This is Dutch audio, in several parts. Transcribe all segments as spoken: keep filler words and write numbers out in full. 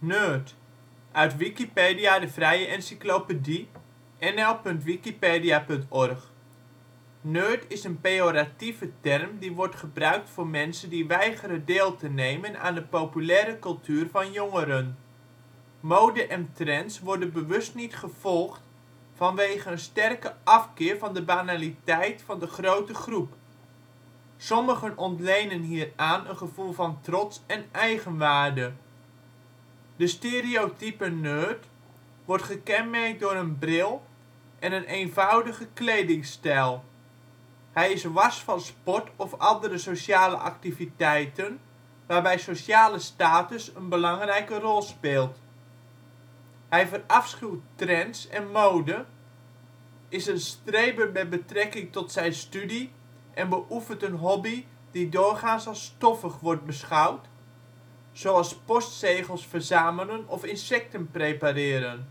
Nerd, uit Wikipedia, de vrije encyclopedie. N L punt wikipedia punt org. Nerd is een pejoratieve term die wordt gebruikt voor mensen die weigeren deel te nemen aan de populaire cultuur van jongeren. Mode en trends worden bewust niet gevolgd vanwege een sterke afkeer van de banaliteit van de grote groep. Sommigen ontlenen hieraan een gevoel van trots en eigenwaarde. De stereotype nerd wordt gekenmerkt door een bril en een eenvoudige kledingstijl. Hij is wars van sport of andere sociale activiteiten waarbij sociale status een belangrijke rol speelt. Hij verafschuwt trends en mode, is een streber met betrekking tot zijn studie en beoefent een hobby die doorgaans als stoffig wordt beschouwd, zoals postzegels verzamelen of insecten prepareren.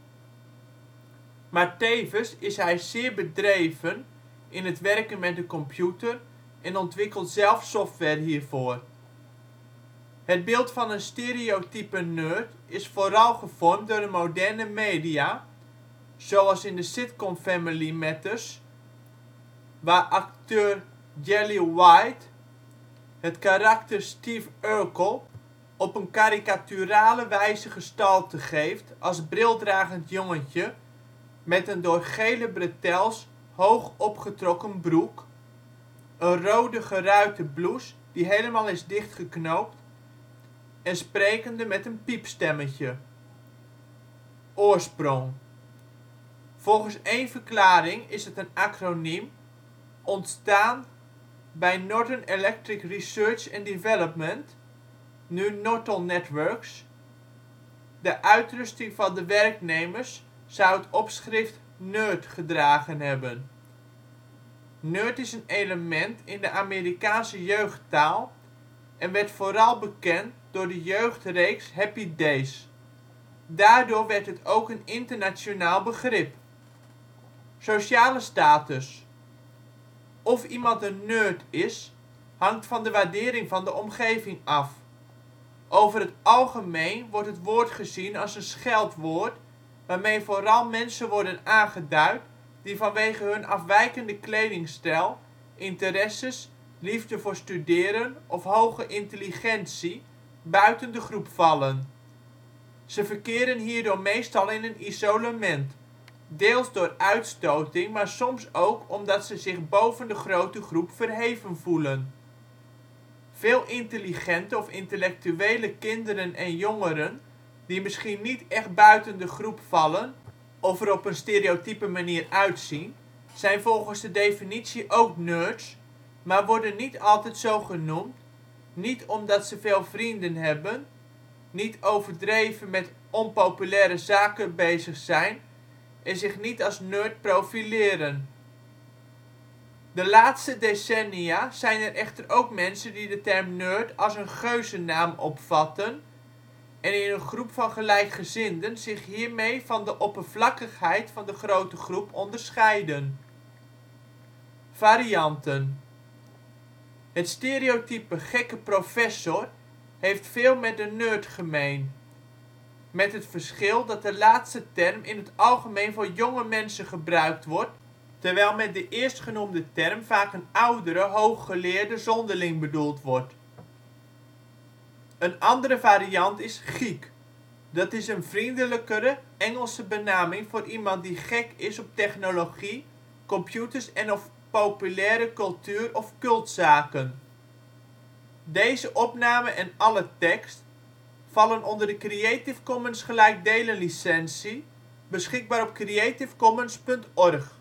Maar tevens is hij zeer bedreven in het werken met de computer en ontwikkelt zelf software hiervoor. Het beeld van een stereotype nerd is vooral gevormd door de moderne media, zoals in de sitcom Family Matters, waar acteur Jelly White het karakter Steve Urkel op een karikaturale wijze gestalte geeft als brildragend jongetje met een door gele bretels hoog opgetrokken broek, een rode geruite blouse die helemaal is dichtgeknoopt en sprekende met een piepstemmetje. Oorsprong: volgens één verklaring is het een acroniem, ontstaan bij Norton Electric Research and Development (nu Norton Networks). De uitrusting van de werknemers zou het opschrift NERD gedragen hebben. Nerd is een element in de Amerikaanse jeugdtaal en werd vooral bekend door de jeugdreeks Happy Days. Daardoor werd het ook een internationaal begrip. Sociale status: of iemand een nerd is, hangt van de waardering van de omgeving af. Over het algemeen wordt het woord gezien als een scheldwoord waarmee vooral mensen worden aangeduid die vanwege hun afwijkende kledingstijl, interesses, liefde voor studeren of hoge intelligentie buiten de groep vallen. Ze verkeren hierdoor meestal in een isolement, deels door uitstoting maar soms ook omdat ze zich boven de grote groep verheven voelen. Veel intelligente of intellectuele kinderen en jongeren die misschien niet echt buiten de groep vallen of er op een stereotype manier uitzien, zijn volgens de definitie ook nerds, maar worden niet altijd zo genoemd, niet omdat ze veel vrienden hebben, niet overdreven met onpopulaire zaken bezig zijn en zich niet als nerd profileren. De laatste decennia zijn er echter ook mensen die de term nerd als een geuzennaam opvatten en in een groep van gelijkgezinden zich hiermee van de oppervlakkigheid van de grote groep onderscheiden. Varianten: het stereotype gekke professor heeft veel met de nerd gemeen, met het verschil dat de laatste term in het algemeen voor jonge mensen gebruikt wordt, terwijl met de eerstgenoemde term vaak een oudere, hooggeleerde zonderling bedoeld wordt. Een andere variant is geek. Dat is een vriendelijkere Engelse benaming voor iemand die gek is op technologie, computers en/of populaire cultuur of cultzaken. Deze opname en alle tekst vallen onder de Creative Commons gelijkdelen licentie, beschikbaar op creativecommons punt org.